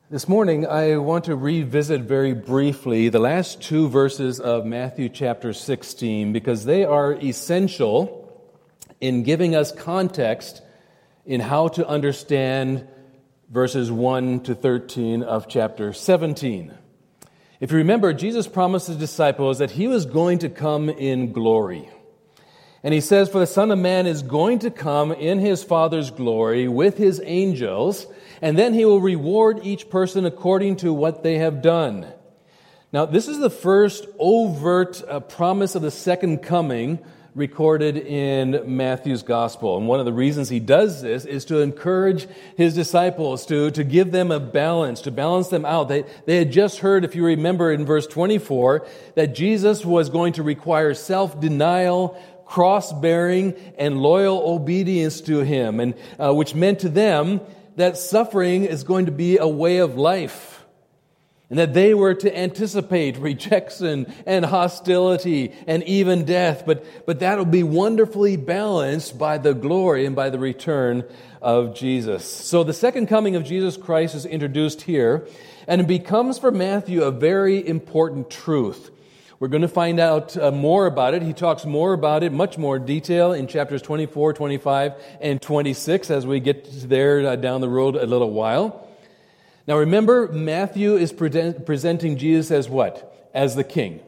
This morning, I want to revisit very briefly the last two verses of Matthew chapter 16 because they are essential in giving us context in how to understand verses 1 to 13 of chapter 17. If you remember, Jesus promised his disciples that he was going to come in glory. And he says, "For the Son of Man is going to come in his Father's glory with his angels, and then he will reward each person according to what they have done." Now, this is the first overt promise of the second coming recorded in Matthew's gospel. And one of the reasons he does this is to encourage his disciples, to give them a balance, to balance them out. They had just heard, if you remember in verse 24, that Jesus was going to require self-denial, cross-bearing, and loyal obedience to him, and which meant to them that suffering is going to be a way of life, and that they were to anticipate rejection and hostility and even death, but that will be wonderfully balanced by the glory and by the return of Jesus. So the second coming of Jesus Christ is introduced here, and it becomes for Matthew a very important truth. We're going to find out more about it. He talks more about it, much more detail in chapters 24, 25, and 26 as we get there down the road a little while. Now remember, Matthew is presenting Jesus as what? As the king.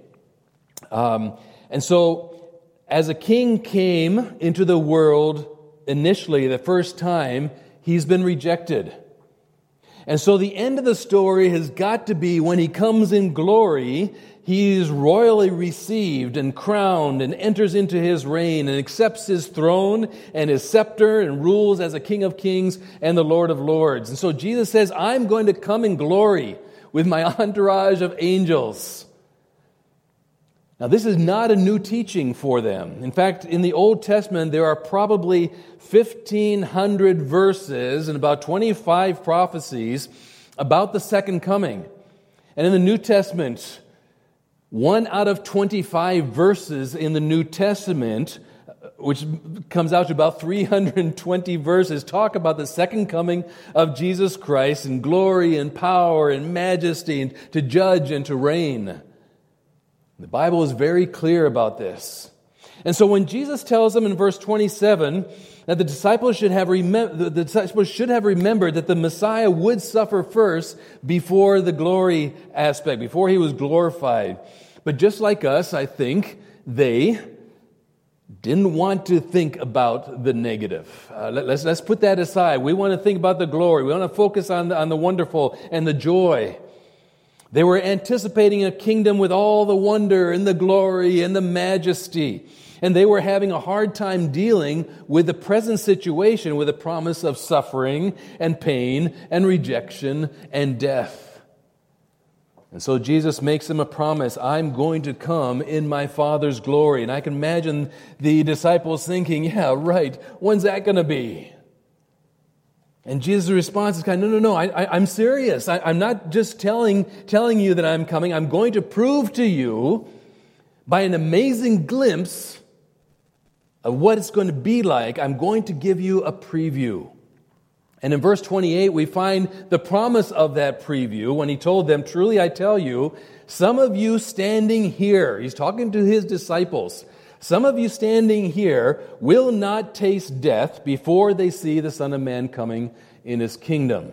And so, as a king came into the world initially, the first time, he's been rejected. And so the end of the story has got to be when he comes in glory, he is royally received and crowned and enters into his reign and accepts his throne and his scepter and rules as a King of Kings and the Lord of Lords. And so Jesus says, "I'm going to come in glory with my entourage of angels." Now, this is not a new teaching for them. In fact, in the Old Testament, there are probably 1,500 verses and about 25 prophecies about the second coming. And in the New Testament, 1 out of 25 verses in the New Testament, which comes out to about 320 verses, talk about the second coming of Jesus Christ in glory and power and majesty and to judge and to reign. The Bible is very clear about this. And so when Jesus tells them in verse 27 that the disciples should have remembered that the Messiah would suffer first before the glory aspect, before he was glorified. But just like us, I think they didn't want to think about the negative. Let's put that aside. We want to think about the glory. We want to focus on the wonderful and the joy. They were anticipating a kingdom with all the wonder and the glory and the majesty. And they were having a hard time dealing with the present situation with the promise of suffering and pain and rejection and death. And so Jesus makes them a promise, "I'm going to come in my Father's glory." And I can imagine the disciples thinking, "Yeah, right, when's that going to be?" And Jesus' response is kind of, no, I'm serious. I'm not just telling you that I'm coming. I'm going to prove to you by an amazing glimpse of what it's going to be like. I'm going to give you a preview. And in verse 28, we find the promise of that preview when he told them, "Truly I tell you, some of you standing here," he's talking to his disciples, "some of you standing here will not taste death before they see the Son of Man coming in his kingdom."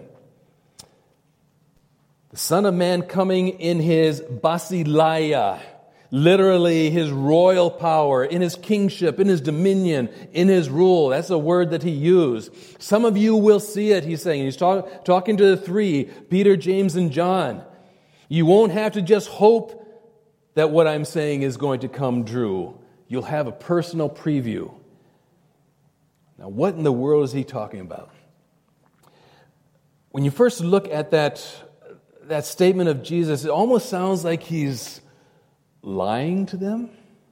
The Son of Man coming in his basileia, literally his royal power, in his kingship, in his dominion, in his rule. That's a word that he used. Some of you will see it, he's saying. He's talking to the three, Peter, James, and John. You won't have to just hope that what I'm saying is going to come true. You'll have a personal preview. Now, what in the world is he talking about? When you first look at that statement of Jesus, it almost sounds like he's lying to them.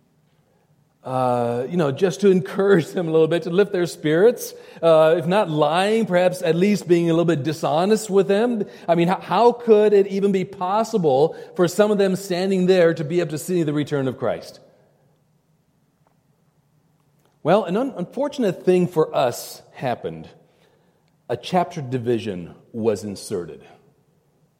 Just to encourage them a little bit, to lift their spirits. If not lying, perhaps at least being a little bit dishonest with them. I mean, how could it even be possible for some of them standing there to be able to see the return of Christ? Well, an unfortunate thing for us happened. A chapter division was inserted.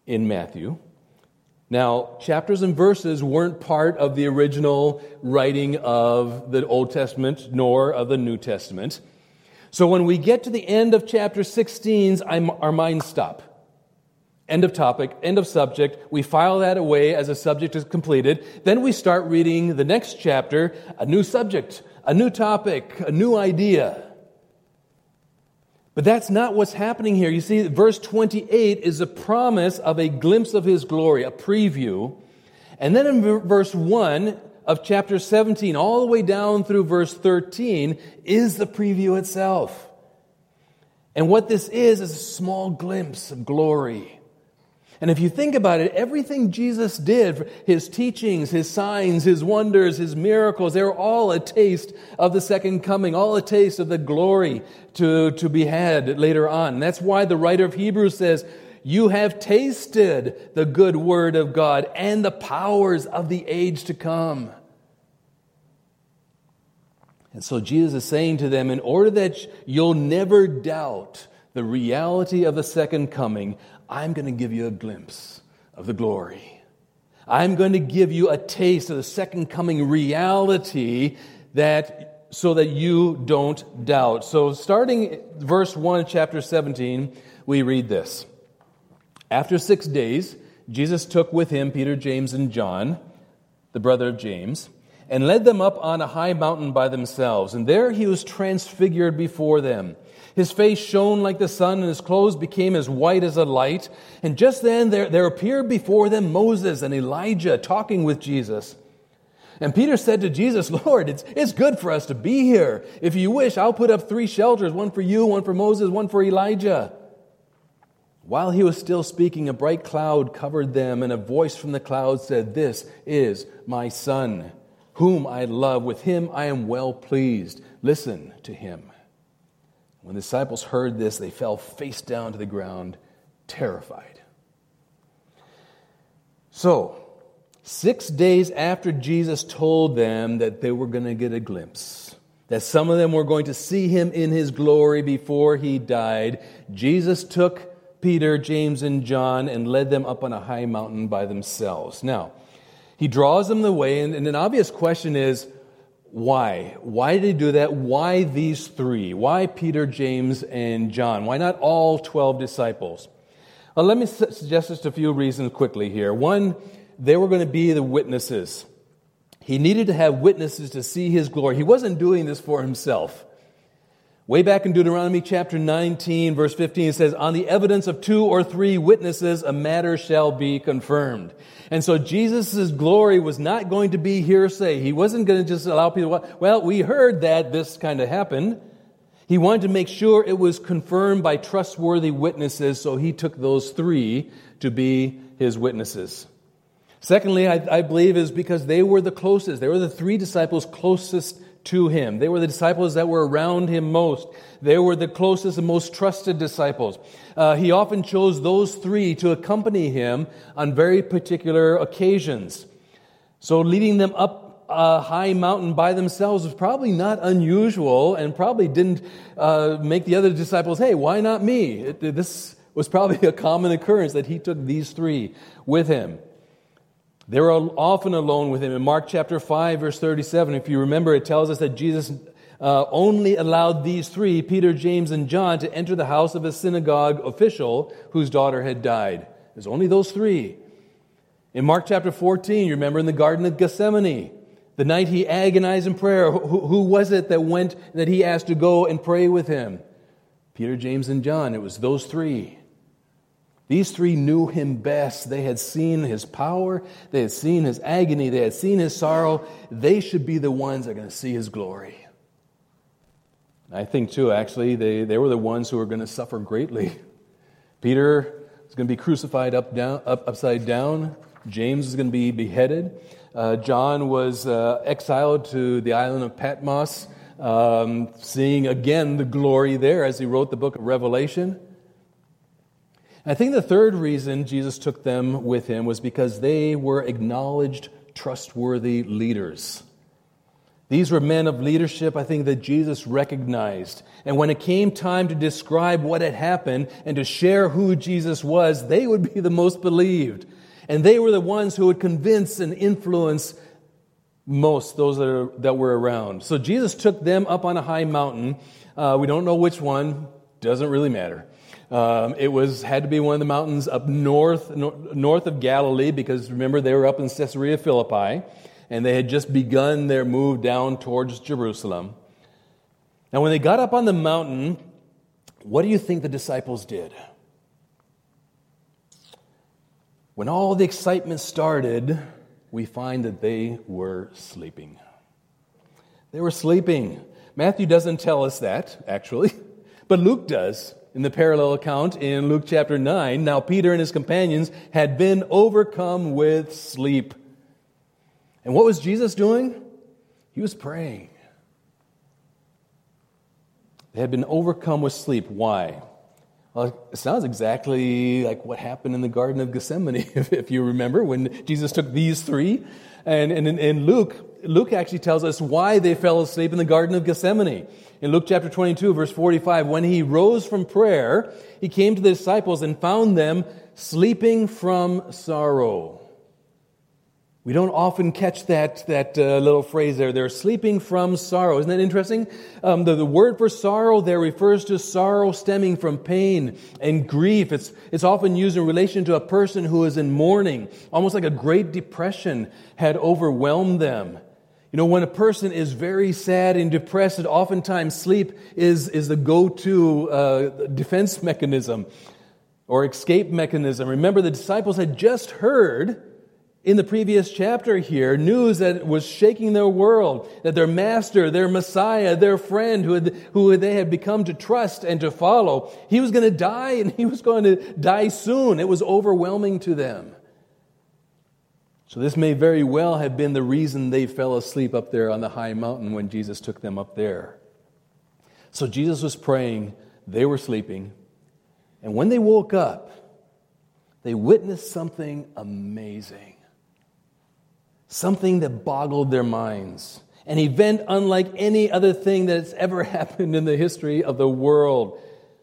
in Matthew. Now, chapters and verses weren't part of the original writing of the Old Testament nor of the New Testament. So when we get to the end of chapter 16, our minds stop. End of topic, end of subject. We file that away as a subject is completed. Then we start reading the next chapter, a new subject, a new topic, a new idea. But that's not what's happening here. You see, verse 28 is a promise of a glimpse of His glory, a preview. And then in verse 1 of chapter 17, all the way down through verse 13, is the preview itself. And what this is a small glimpse of glory. And if you think about it, everything Jesus did, His teachings, His signs, His wonders, His miracles, they were all a taste of the second coming, all a taste of the glory to be had later on. And that's why the writer of Hebrews says, you have tasted the good word of God and the powers of the age to come. And so Jesus is saying to them, in order that you'll never doubt the reality of the second coming, I'm going to give you a glimpse of the glory. I'm going to give you a taste of the second coming reality so that you don't doubt. So starting verse 1, chapter 17, we read this. After 6 days, Jesus took with Him Peter, James, and John, the brother of James, and led them up on a high mountain by themselves. And there He was transfigured before them. His face shone like the sun, and His clothes became as white as a light. And just then there appeared before them Moses and Elijah talking with Jesus. And Peter said to Jesus, Lord, it's good for us to be here. If you wish, I'll put up 3 shelters, one for you, one for Moses, one for Elijah. While he was still speaking, a bright cloud covered them, and a voice from the cloud said, This is my Son, whom I love. With Him I am well pleased. Listen to Him. When the disciples heard this, they fell face down to the ground, terrified. So, 6 days after Jesus told them that they were going to get a glimpse, that some of them were going to see Him in His glory before He died, Jesus took Peter, James, and John and led them up on a high mountain by themselves. Now, He draws them away, and an obvious question is, why? Why did He do that? Why these 3? Why Peter, James, and John? Why not all 12 disciples? Well, let me suggest just a few reasons quickly here. One, they were going to be the witnesses. He needed to have witnesses to see His glory. He wasn't doing this for Himself. Way back in Deuteronomy chapter 19, verse 15, it says, On the evidence of 2 or 3 witnesses, a matter shall be confirmed. And so Jesus' glory was not going to be hearsay. He wasn't going to just allow people, well, we heard that this kind of happened. He wanted to make sure it was confirmed by trustworthy witnesses, so He took those 3 to be His witnesses. Secondly, I believe is because they were the closest. They were the 3 disciples closest to Him. They were the disciples that were around Him most. They were the closest and most trusted disciples. He often chose those 3 to accompany Him on very particular occasions. So leading them up a high mountain by themselves was probably not unusual and probably didn't make the other disciples, hey, why not me? This was probably a common occurrence that He took these 3 with Him. They were often alone with Him. In Mark chapter 5, verse 37, if you remember, it tells us that Jesus only allowed these 3, Peter, James, and John, to enter the house of a synagogue official whose daughter had died. There's only those 3. In Mark chapter 14, you remember in the Garden of Gethsemane, the night He agonized in prayer, who was it that He asked to go and pray with Him? Peter, James, and John. It was those 3. These 3 knew Him best. They had seen His power. They had seen His agony. They had seen His sorrow. They should be the ones that are going to see His glory. I think, too, actually, they were the ones who were going to suffer greatly. Peter was going to be crucified upside down. James was going to be beheaded. John was exiled to the island of Patmos, seeing again the glory there as he wrote the book of Revelation. I think the third reason Jesus took them with Him was because they were acknowledged, trustworthy leaders. These were men of leadership, I think, that Jesus recognized. And when it came time to describe what had happened and to share who Jesus was, they would be the most believed. And they were the ones who would convince and influence most, those that were around. So Jesus took them up on a high mountain. We don't know which one. Doesn't really matter. It had to be one of the mountains up north of Galilee, because remember, they were up in Caesarea Philippi, and they had just begun their move down towards Jerusalem. Now, when they got up on the mountain, what do you think the disciples did? When all the excitement started, we find that they were sleeping. They were sleeping. Matthew doesn't tell us that, actually, but Luke does. In the parallel account in Luke chapter 9, now Peter and his companions had been overcome with sleep. And what was Jesus doing? He was praying. They had been overcome with sleep. Why? Well, it sounds exactly like what happened in the Garden of Gethsemane, if you remember, when Jesus took these three. And Luke actually tells us why they fell asleep in the Garden of Gethsemane. In Luke chapter 22, verse 45, when he rose from prayer, he came to the disciples and found them sleeping from sorrow. We don't often catch that little phrase there. They're sleeping from sorrow. Isn't that interesting? The word for sorrow there refers to sorrow stemming from pain and grief. It's often used in relation to a person who is in mourning, almost like a great depression had overwhelmed them. You know, when a person is very sad and depressed, oftentimes sleep is the go-to defense mechanism or escape mechanism. Remember, the disciples had just heard in the previous chapter here, news that was shaking their world, that their master, their Messiah, their friend who they had become to trust and to follow, he was going to die, and he was going to die soon. It was overwhelming to them. So this may very well have been the reason they fell asleep up there on the high mountain when Jesus took them up there. So Jesus was praying, they were sleeping, and when they woke up, they witnessed something amazing. Something that boggled their minds. An event unlike any other thing that has ever happened in the history of the world.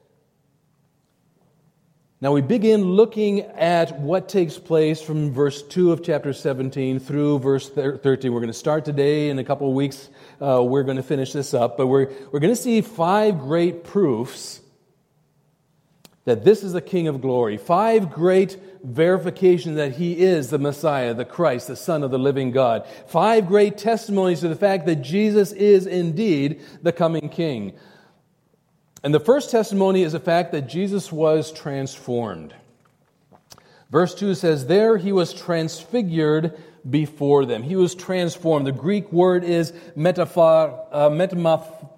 Now we begin looking at what takes place from verse 2 of chapter 17 through verse 13. We're going to start today. In a couple of weeks, we're going to finish this up. But we're going to see 5 great proofs that this is the King of glory. 5 great verifications that He is the Messiah, the Christ, the Son of the living God. 5 great testimonies to the fact that Jesus is indeed the coming King. And the first testimony is the fact that Jesus was transformed. Verse 2 says, there He was transfigured before them. He was transformed. The Greek word is metamorphao.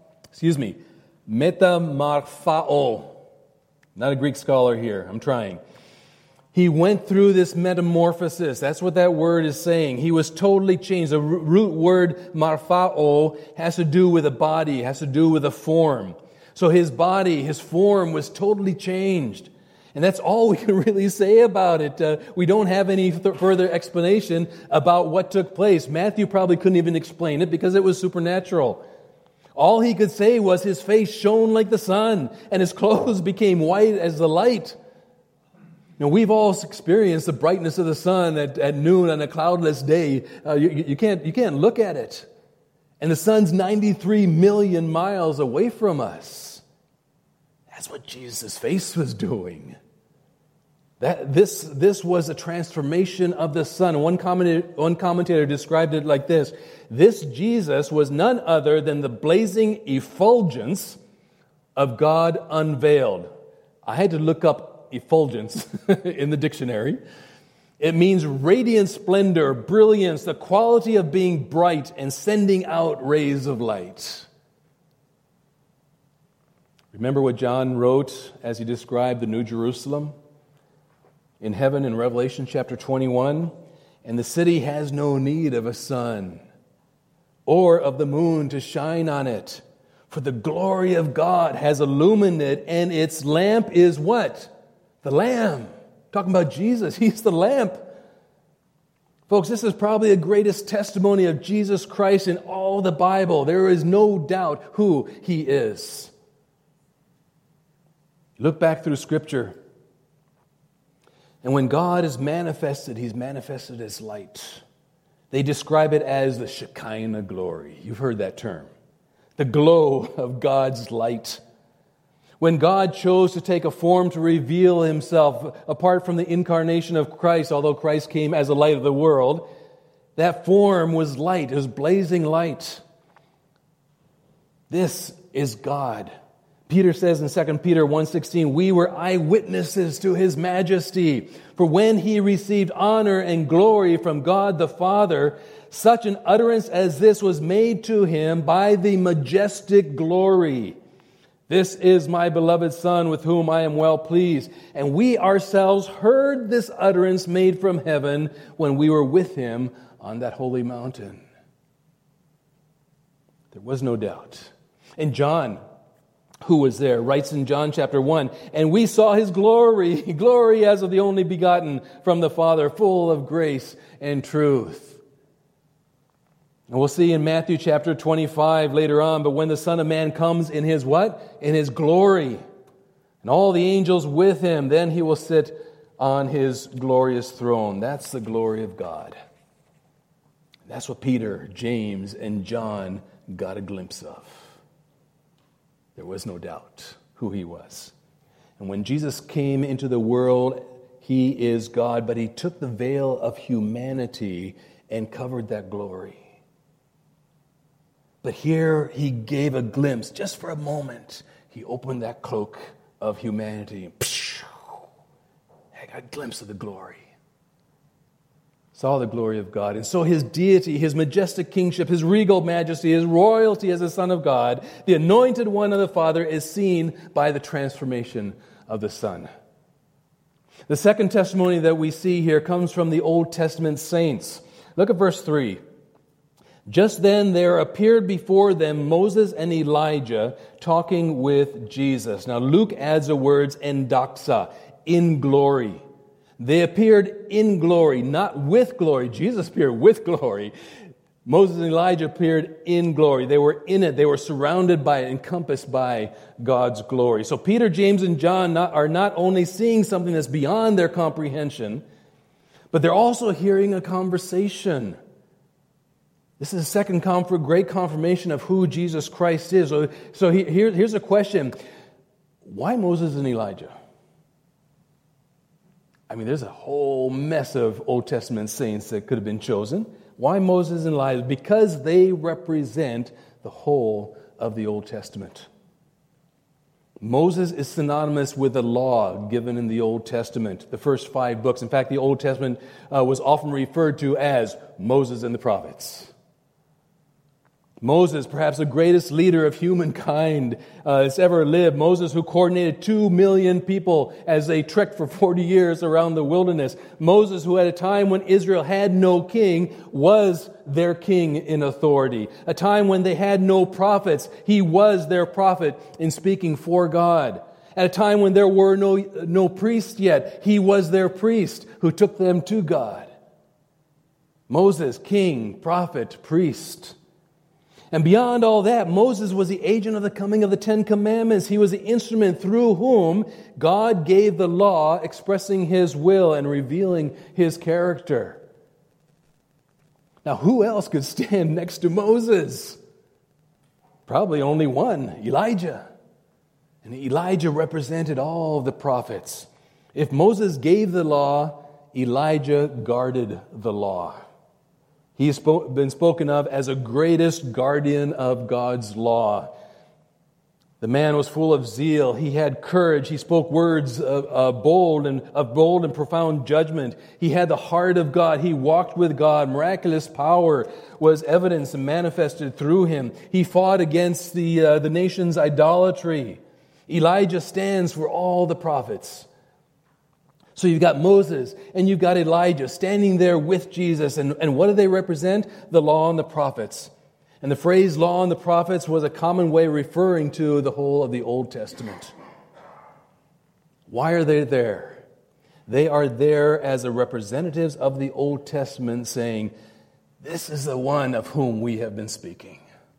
Not a Greek scholar here. I'm trying. He went through this metamorphosis. That's what that word is saying. He was totally changed. The root word marphao has to do with a body, has to do with a form. So his body, his form was totally changed. And that's all we can really say about it. We don't have any further explanation about what took place. Matthew probably couldn't even explain it because it was supernatural. All he could say was his face shone like the sun, and his clothes became white as the light. Now, we've all experienced the brightness of the sun at noon on a cloudless day. You can't look at it. And the sun's 93 million miles away from us. That's what Jesus' face was doing. This was a transformation of the sun. One commentator described it like this. This Jesus was none other than the blazing effulgence of God unveiled. I had to look up effulgence in the dictionary. It means radiant splendor, brilliance, the quality of being bright and sending out rays of light. Remember what John wrote as he described the New Jerusalem? In heaven, in Revelation chapter 21, and the city has no need of a sun or of the moon to shine on it, for the glory of God has illumined it, and its lamp is what? The Lamb. Talking about Jesus, He's the lamp. Folks, this is probably the greatest testimony of Jesus Christ in all the Bible. There is no doubt who He is. Look back through Scripture. And when God is manifested, He's manifested as light. They describe it as the Shekinah glory. You've heard that term. The glow of God's light. When God chose to take a form to reveal Himself, apart from the incarnation of Christ, although Christ came as the light of the world, that form was light. It was blazing light. This is God. Peter says in 2 Peter 1:16, we were eyewitnesses to His majesty. For when He received honor and glory from God the Father, such an utterance as this was made to Him by the majestic glory. This is my beloved Son, with whom I am well pleased. And we ourselves heard this utterance made from heaven when we were with Him on that holy mountain. There was no doubt. And John, who was there, writes in John chapter 1, and we saw His glory, glory as of the only begotten from the Father, full of grace and truth. And we'll see in Matthew chapter 25 later on, but when the Son of Man comes in His what? In His glory, and all the angels with Him, then He will sit on His glorious throne. That's the glory of God. That's what Peter, James, and John got a glimpse of. There was no doubt who He was. And when Jesus came into the world, He is God, but He took the veil of humanity and covered that glory. But here He gave a glimpse, just for a moment. He opened that cloak of humanity. I got a glimpse of the glory. Saw the glory of God. And so His deity, His majestic kingship, His regal majesty, His royalty as the Son of God, the anointed one of the Father, is seen by the transformation of the Son. The second testimony that we see here comes from the Old Testament saints. Look at verse 3. Just then there appeared before them Moses and Elijah talking with Jesus. Now Luke adds the words endoxa, in glory. They appeared in glory, not with glory. Jesus appeared with glory. Moses and Elijah appeared in glory. They were in it. They were surrounded by it, encompassed by God's glory. So Peter, James, and John are not only seeing something that's beyond their comprehension, but they're also hearing a conversation. This is a second great confirmation of who Jesus Christ is. So here's a question. Why Moses and Elijah? I mean, there's a whole mess of Old Testament saints that could have been chosen. Why Moses and Elijah? Because they represent the whole of the Old Testament. Moses is synonymous with the law given in the Old Testament, the first 5 books. In fact, the Old Testament was often referred to as Moses and the prophets. Moses, perhaps the greatest leader of humankind that's ever lived. Moses, who coordinated 2 million people as they trekked for 40 years around the wilderness. Moses, who at a time when Israel had no king, was their king in authority. A time when they had no prophets, he was their prophet in speaking for God. At a time when there were no priests yet, he was their priest who took them to God. Moses, king, prophet, priest. And beyond all that, Moses was the agent of the coming of the 10 Commandments. He was the instrument through whom God gave the law, expressing His will and revealing His character. Now, who else could stand next to Moses? Probably only one, Elijah. And Elijah represented all of the prophets. If Moses gave the law, Elijah guarded the law. He's been spoken of as a greatest guardian of God's law. The man was full of zeal. He had courage. He spoke words of bold and profound judgment. He had the heart of God. He walked with God. Miraculous power was evidenced and manifested through him. He fought against the nation's idolatry. Elijah stands for all the prophets. So you've got Moses and you've got Elijah standing there with Jesus. And what do they represent? The law and the prophets. And the phrase law and the prophets was a common way referring to the whole of the Old Testament. Why are they there? They are there as the representatives of the Old Testament saying, this is the one of whom we have been speaking.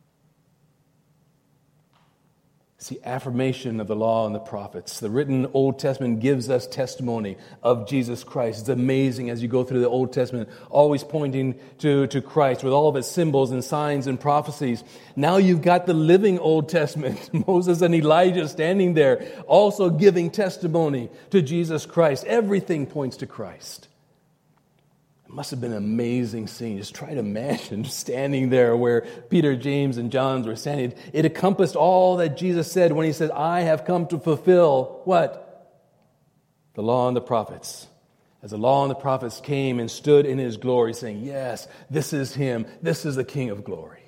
It's the affirmation of the law and the prophets. The written Old Testament gives us testimony of Jesus Christ. It's amazing as you go through the Old Testament, always pointing to Christ with all of its symbols and signs and prophecies. Now you've got the living Old Testament, Moses and Elijah standing there, also giving testimony to Jesus Christ. Everything points to Christ. It must have been an amazing scene. Just try to imagine standing there where Peter, James, and John were standing. It encompassed all that Jesus said when he said, I have come to fulfill what? The law and the prophets. As the law and the prophets came and stood in his glory, saying, yes, this is him. This is the King of glory.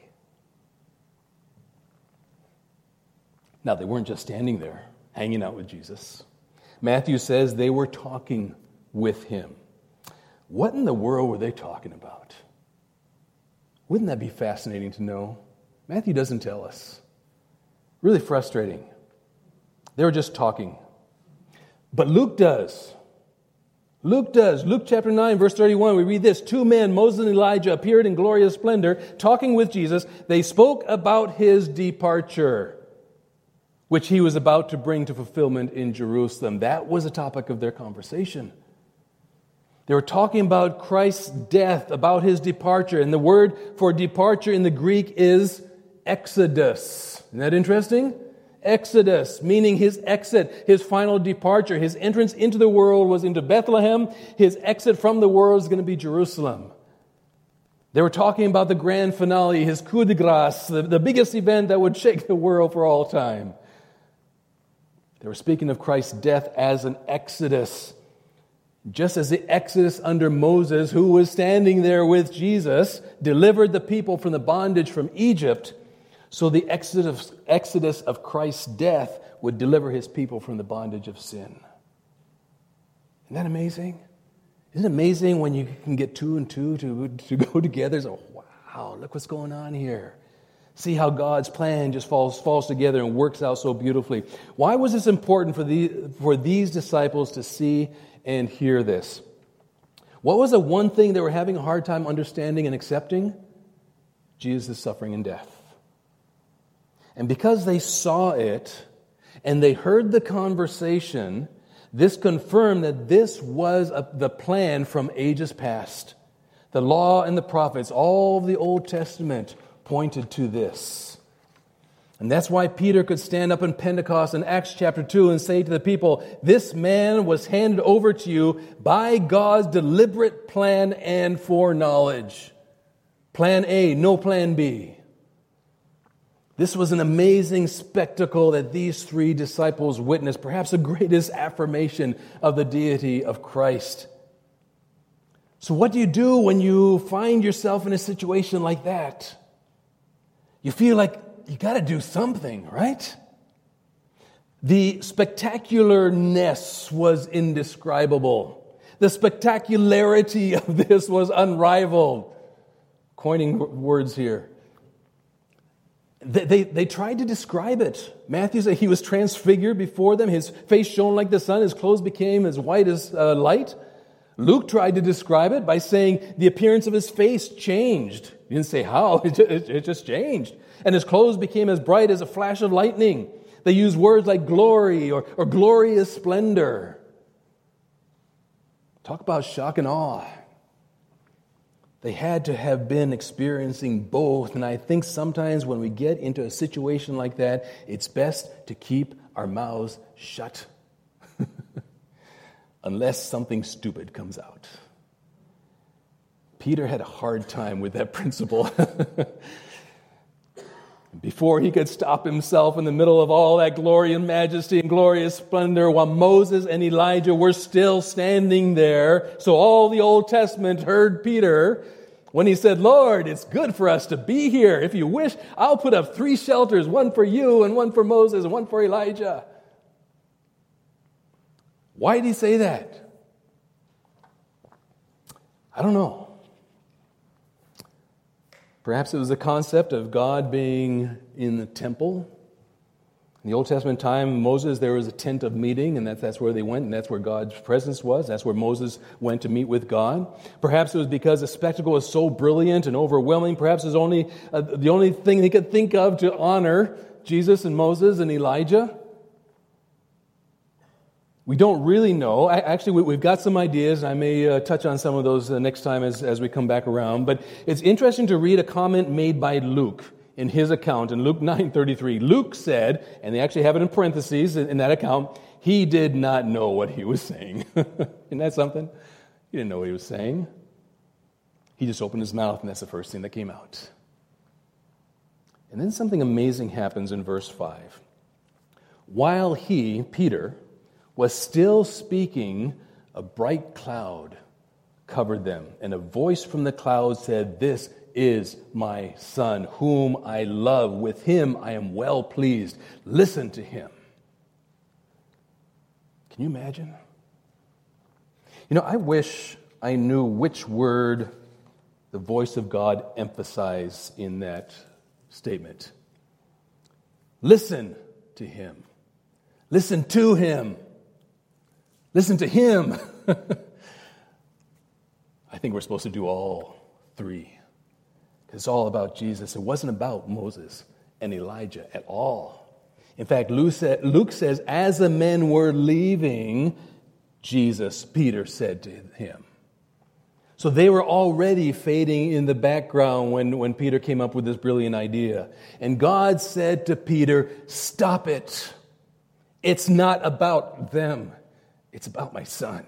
Now, they weren't just standing there, hanging out with Jesus. Matthew says they were talking with him. What in the world were they talking about? Wouldn't that be fascinating to know? Matthew doesn't tell us. Really frustrating. They were just talking. But Luke does. Luke does. Luke chapter 9, verse 31, we read this. 2 men, Moses and Elijah, appeared in glorious splendor, talking with Jesus. They spoke about his departure, which he was about to bring to fulfillment in Jerusalem. That was the topic of their conversation. They were talking about Christ's death, about his departure. And the word for departure in the Greek is exodus. Isn't that interesting? Exodus, meaning his exit, his final departure. His entrance into the world was into Bethlehem. His exit from the world is going to be Jerusalem. They were talking about the grand finale, his coup de grace, the biggest event that would shake the world for all time. They were speaking of Christ's death as an exodus. Just as the exodus under Moses, who was standing there with Jesus, delivered the people from the bondage from Egypt, so the exodus of Christ's death would deliver his people from the bondage of sin. Isn't that amazing? Isn't it amazing when you can get two and two to go together? So, wow, look what's going on here. See how God's plan just falls together and works out so beautifully. Why was this important for these disciples to see and hear this? What was the one thing they were having a hard time understanding and accepting? Jesus' suffering and death. And because they saw it and they heard the conversation, this confirmed that this was the plan from ages past. The law and the prophets, all of the Old Testament pointed to this. And that's why Peter could stand up in Pentecost in Acts chapter 2 and say to the people, this man was handed over to you by God's deliberate plan and foreknowledge. Plan A, no plan B. This was an amazing spectacle that these three disciples witnessed, perhaps the greatest affirmation of the deity of Christ. So what do you do when you find yourself in a situation like that? You feel like you got to do something, right? The spectacularness was indescribable. The spectacularity of this was unrivaled. Coining words here. They tried to describe it. Matthew said he was transfigured before them. His face shone like the sun. His clothes became as white as light. Luke tried to describe it by saying the appearance of his face changed. He didn't say how. It just changed. And his clothes became as bright as a flash of lightning. They used words like glory or glorious splendor. Talk about shock and awe. They had to have been experiencing both. And I think sometimes when we get into a situation like that, it's best to keep our mouths shut. Unless something stupid comes out. Peter had a hard time with that principle. Before he could stop himself in the middle of all that glory and majesty and glorious splendor, while Moses and Elijah were still standing there. So all the Old Testament heard Peter when he said, Lord, it's good for us to be here. If you wish, I'll put up 3 shelters, one for you and one for Moses and one for Elijah. Why did he say that? I don't know. Perhaps it was the concept of God being in the temple, In the Old Testament time, Moses, there was a tent of meeting, and that's where they went, and that's where God's presence was. That's where Moses went to meet with God. Perhaps it was because the spectacle was so brilliant and overwhelming. Perhaps it was only the only thing he could think of to honor Jesus and Moses and Elijah. We don't really know. Actually, we've got some ideas. I may touch on some of those next time as we come back around. But it's interesting to read a comment made by Luke in his account in Luke 9:33. Luke said, and they actually have it in parentheses in that account, he did not know what he was saying. Isn't that something? He didn't know what he was saying. He just opened his mouth, and that's the first thing that came out. And then something amazing happens in verse 5. While he, Peter, was still speaking, a bright cloud covered them, and a voice from the cloud said, "This is my Son, whom I love. With him I am well pleased. Listen to him." Can you imagine? I wish I knew which word the voice of God emphasized in that statement. Listen to him. Listen to him. Listen to him. I think we're supposed to do all three. Because it's all about Jesus. It wasn't about Moses and Elijah at all. In fact, Luke says, as the men were leaving, Peter said to him. So they were already fading in the background when Peter came up with this brilliant idea. And God said to Peter, "Stop it. It's not about them. It's about my Son."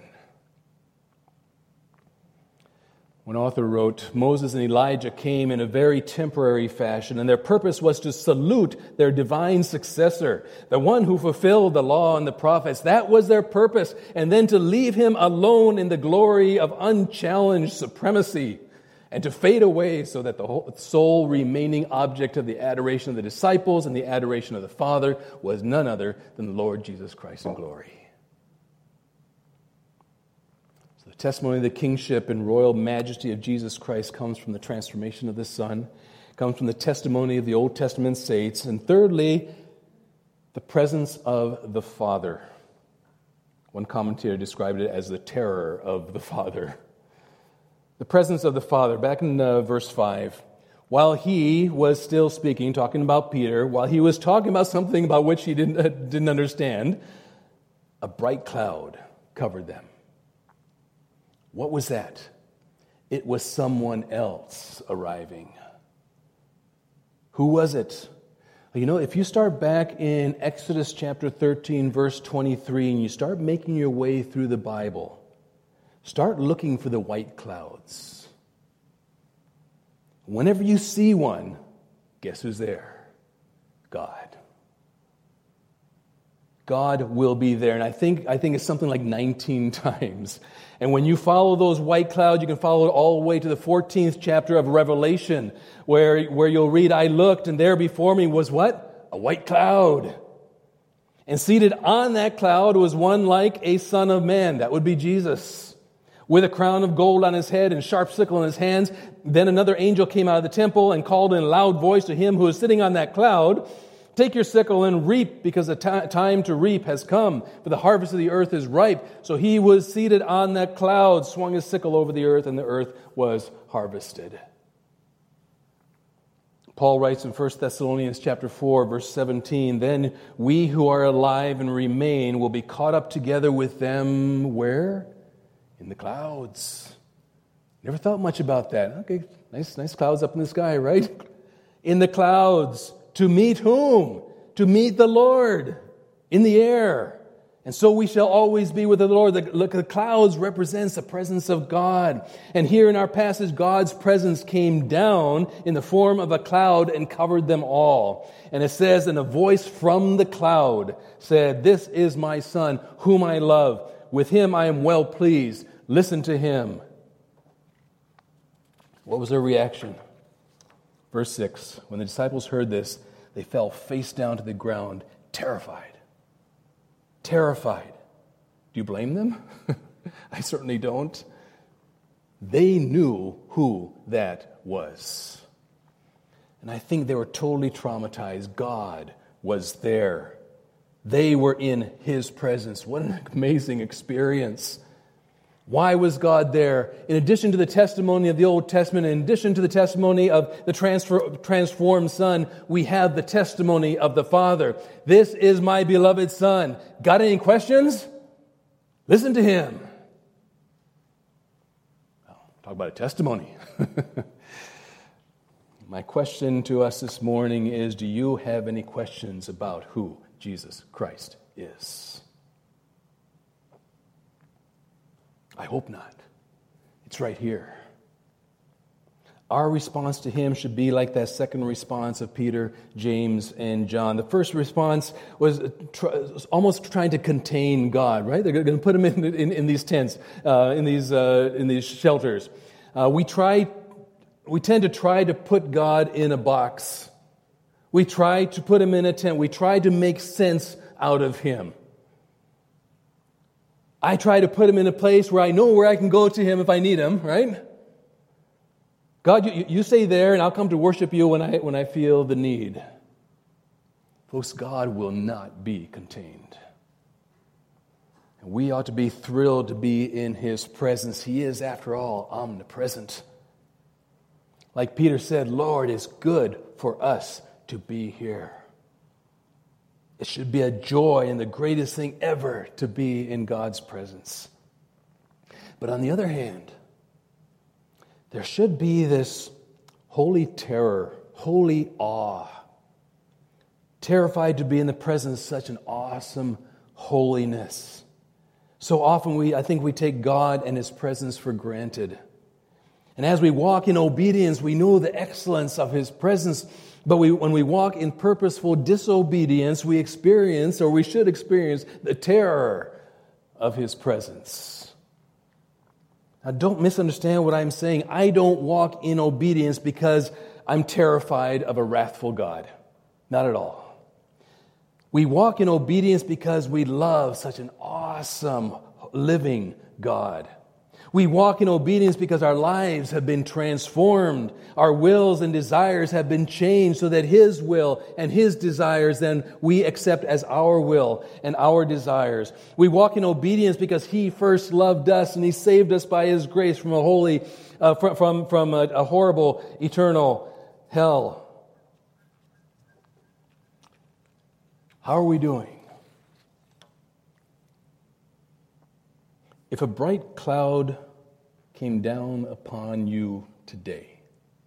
One author wrote, Moses and Elijah came in a very temporary fashion, and their purpose was to salute their divine successor, the one who fulfilled the law and the prophets. That was their purpose, and then to leave him alone in the glory of unchallenged supremacy, and to fade away so that the sole remaining object of the adoration of the disciples and the adoration of the Father was none other than the Lord Jesus Christ in glory. The testimony of the kingship and royal majesty of Jesus Christ comes from the transformation of the Son, comes from the testimony of the Old Testament saints, and thirdly, the presence of the Father. One commentator described it as the terror of the Father. The presence of the Father. Back in verse 5, while he was still speaking, talking about Peter, while he was talking about something about which he didn't understand, a bright cloud covered them. What was that? It was someone else arriving. Who was it? If you start back in Exodus chapter 13, verse 23, and you start making your way through the Bible, start looking for the white clouds. Whenever you see one, guess who's there? God. God will be there. And I think it's something like 19 times. And when you follow those white clouds, you can follow it all the way to the 14th chapter of Revelation, where you'll read, I looked, and there before me was what? A white cloud. And seated on that cloud was one like a son of man. That would be Jesus. With a crown of gold on his head and sharp sickle in his hands. Then another angel came out of the temple and called in a loud voice to him who was sitting on that cloud, "Take your sickle and reap, because the time to reap has come, for the harvest of the earth is ripe." So he was seated on that cloud, swung his sickle over the earth, and the earth was harvested. Paul writes in 1 Thessalonians chapter 4, verse 17, "Then we who are alive and remain will be caught up together with them," where? In the clouds. Never thought much about that. Okay, nice clouds up in the sky, right? In the clouds. To meet whom? To meet the Lord in the air. And so we shall always be with the Lord. The clouds represents the presence of God. And here in our passage, God's presence came down in the form of a cloud and covered them all. And it says, and a voice from the cloud said, "This is my Son, whom I love. With him I am well pleased. Listen to him." What was their reaction? Verse 6, when the disciples heard this, they fell face down to the ground, terrified. Terrified. Do you blame them? I certainly don't. They knew who that was. And I think they were totally traumatized. God was there. They were in His presence. What an amazing experience. Why was God there? In addition to the testimony of the Old Testament, in addition to the testimony of the transformed Son, we have the testimony of the Father. This is my beloved Son. Got any questions? Listen to Him. Well, talk about a testimony. My question to us this morning is, do you have any questions about who Jesus Christ is? I hope not. It's right here. Our response to Him should be like that second response of Peter, James, and John. The first response was almost trying to contain God, right? They're going to put Him in these tents, in these shelters. We tend to try to put God in a box. We try to put Him in a tent. We try to make sense out of Him. I try to put Him in a place where I know where I can go to Him if I need Him, right? God, you stay there and I'll come to worship You when I feel the need. Folks, God will not be contained. And we ought to be thrilled to be in His presence. He is, after all, omnipresent. Like Peter said, Lord, it's good for us to be here. It should be a joy and the greatest thing ever to be in God's presence. But on the other hand, there should be this holy terror, holy awe. Terrified to be in the presence of such an awesome holiness. So often I think we take God and His presence for granted. And as we walk in obedience, we know the excellence of His presence. But when we walk in purposeful disobedience, we experience, or we should experience, the terror of His presence. Now, don't misunderstand what I'm saying. I don't walk in obedience because I'm terrified of a wrathful God. Not at all. We walk in obedience because we love such an awesome, living God. We walk in obedience because our lives have been transformed. Our wills and desires have been changed so that His will and His desires then we accept as our will and our desires. We walk in obedience because He first loved us and He saved us by His grace from a horrible eternal hell. How are we doing? If a bright cloud came down upon you today,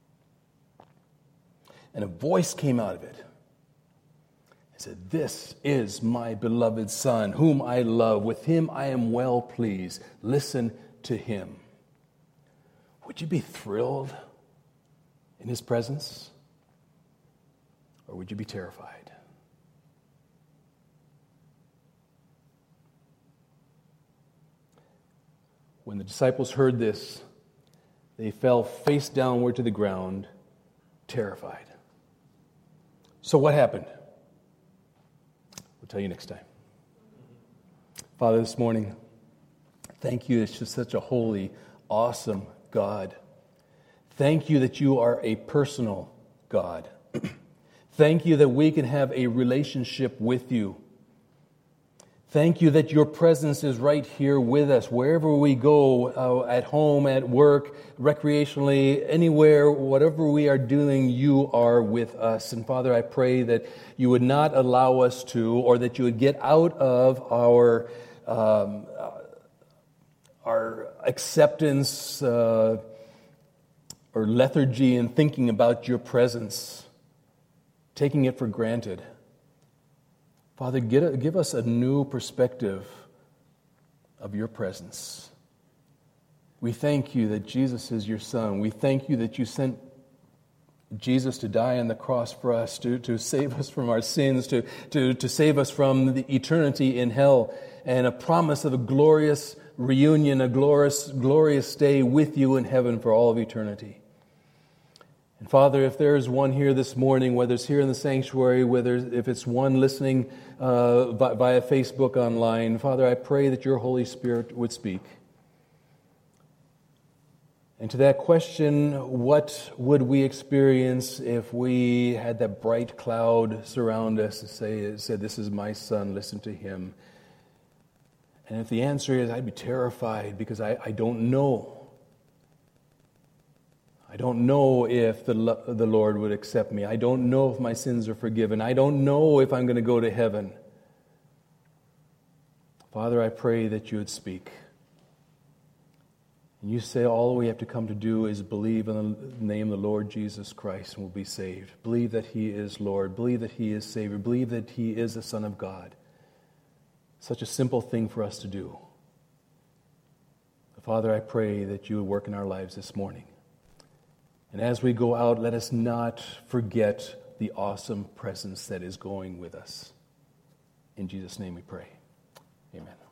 and a voice came out of it and said, "This is my beloved Son, whom I love. With Him I am well pleased. Listen to Him." Would you be thrilled in His presence? Or would you be terrified? When the disciples heard this, they fell face downward to the ground, terrified. So what happened? We'll tell you next time. Father, this morning, thank You that You're such a holy, awesome God. Thank You that You are a personal God. Thank You that we can have a relationship with You. Thank You that Your presence is right here with us. Wherever we go, at home, at work, recreationally, anywhere, whatever we are doing, You are with us. And Father, I pray that You would not allow us to, or that You would get out of our acceptance or lethargy in thinking about Your presence, taking it for granted. Father, give us a new perspective of Your presence. We thank You that Jesus is Your Son. We thank You that You sent Jesus to die on the cross for us, to save us from our sins, to save us from the eternity in hell, and a promise of a glorious reunion, a glorious day with You in heaven for all of eternity. And Father, if there is one here this morning, whether it's here in the sanctuary, if it's one listening via Facebook online, Father, I pray that Your Holy Spirit would speak. And to that question, what would we experience if we had that bright cloud surround us and said, "This is my son, listen to him"? And if the answer is, I'd be terrified because I don't know. I don't know if the Lord would accept me. I don't know if my sins are forgiven. I don't know if I'm going to go to heaven. Father, I pray that you would speak. And you say all we have to come to do is believe in the name of the Lord Jesus Christ and we'll be saved. Believe that he is Lord. Believe that he is Savior. Believe that he is the Son of God. Such a simple thing for us to do. Father, I pray that you would work in our lives this morning. And as we go out, let us not forget the awesome presence that is going with us. In Jesus' name we pray. Amen.